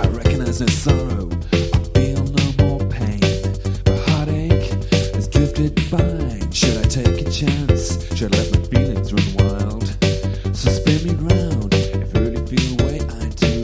I recognize no sorrow, I feel no more pain. My heartache has drifted by. Should I take a chance? Should I let my feelings run wild? So spin me round if you really feel the way I do.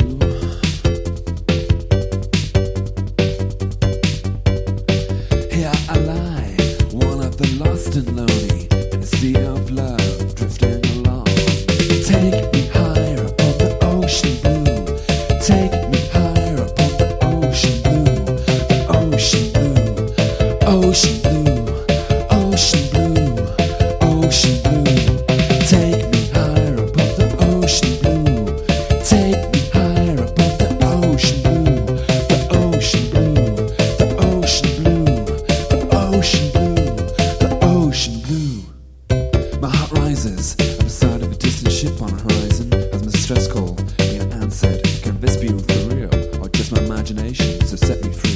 Here I lie, one of the lost and lonely, in a sea of love drifting along. Take me higher upon the ocean blue. Take me higher upon the ocean blue. The ocean blue, ocean blue, ocean blue, ocean blue. Take me higher upon the ocean blue. Take me higher upon the ocean blue. The ocean blue, the ocean blue, the ocean blue, the ocean blue. My heart rises at the sight of a distant ship on the horizon as my stress call being answered. Can this be for real or just my imagination? So set me free.